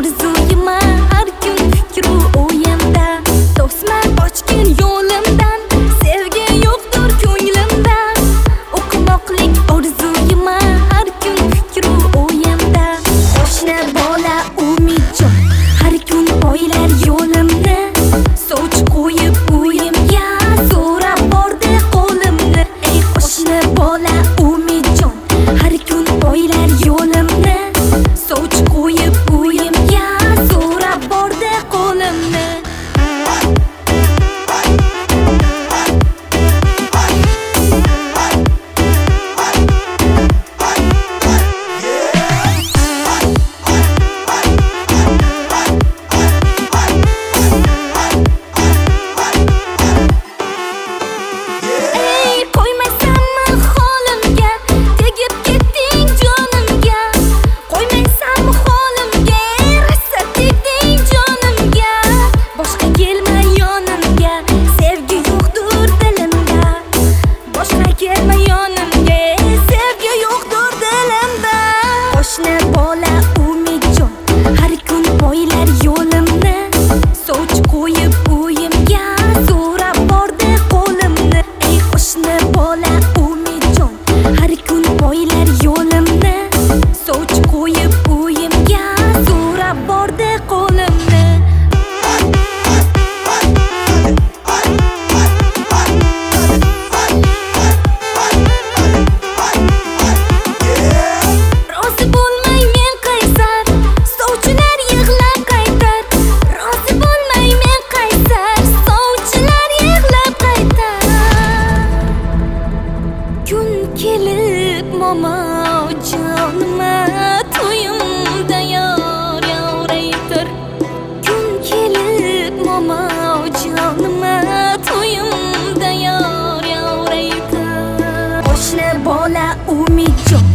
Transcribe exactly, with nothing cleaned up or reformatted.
orzuyima har kun fikru o'yimda. To'sma ochgin yo'limdan, sevgi yo'qdir ko'nglimda. O'qimoqlik orzuyima har kun fikru o'yimda. Qo'shni bola umidjon har kun poylar yo'limni. Soch qo'yib o'yimga so'rab bordi qo'limni. Ey qo'shni bola umidjon har kun poylar yo'limni. Soch qo'yib o'yimga so'rab bordi qo'limni. Qo'shni bola umidjon har kun poylar yo'limni. Soch qo'yib o'yimga so'rab bordi qo'limni. Ey qo'shni bola umidjon har kun poylar yo'limni. Soch qo'yib o'yimga so'rab bordi qo'limni. Kelib momo jonima to'yimda yor yoraydir. Kun kelib momo jonima to'yimda yor yoraydir. Qo'shni bola umidjon